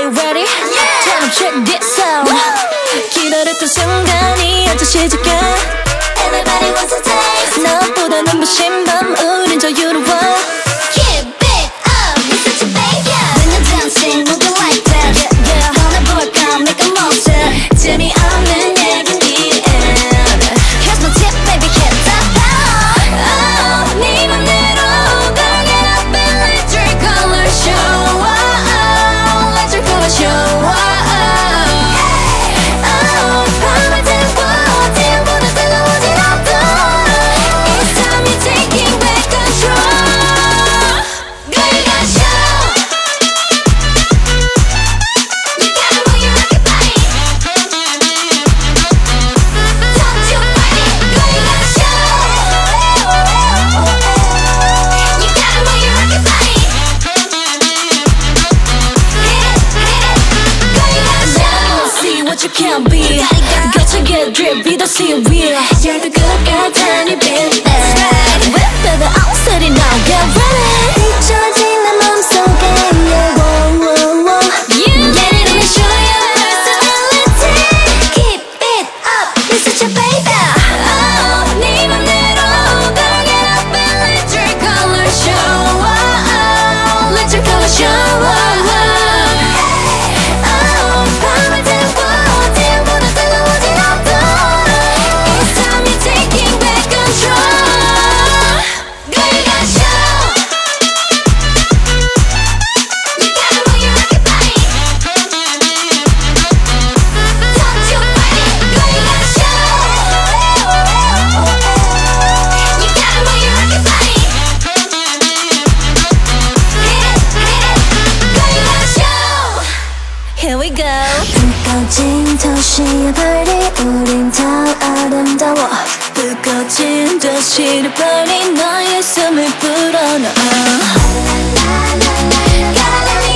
you ready? Yeah! Tell them check this out. 기다렸던 순간이 어제 시작해. Everybody wants a taste. 너보다 눈부신 밤 우린 자유로워. Keep it up, it's such a baby. When you're dancing, moving like that. Yeah, yeah. 떠나볼까, make a motion. 재미없는 얘기는 Here's my tip, baby, hit that power. Oh, 네 맘대로 girl, get up and let your color show. Oh, let your color show. Oh, 밤을 태워, 태우보다 뜨거워진 어둠. It's time you're taking back control. Girl, you gotta show. You gotta move your rocket body. Don't you fight it. Girl, you gotta show. You gotta move your rocket body. Hit it, hit it. Girl, you gotta show. See what you can be. Got to get drip, be the sea real. You're the good girl, turn it business. Whip the outfit now, get ready. 잊혀진 내 맘속에, yeah, whoa, whoa, whoa. You get it, let me show you personality. Keep it up, this is your baby. Oh, 네 맘대로, girl, get up and let your color show. Oh, let your color show. Oh, 밤을 태워, 태우보다 뜨거워진 어둠. It's time you're taking back control. Girl, you gotta show. You gotta move your rocket body. Don't you fight it. Girl, you gotta show. You gotta move your rocket body. Hit it, hit it. Girl, you gotta show. Here we go. 뜨거워진 도시의 party 우린 더 아름다워. 뜨거워진 도시의 party 너의 숨을 불어넣어. Gotta let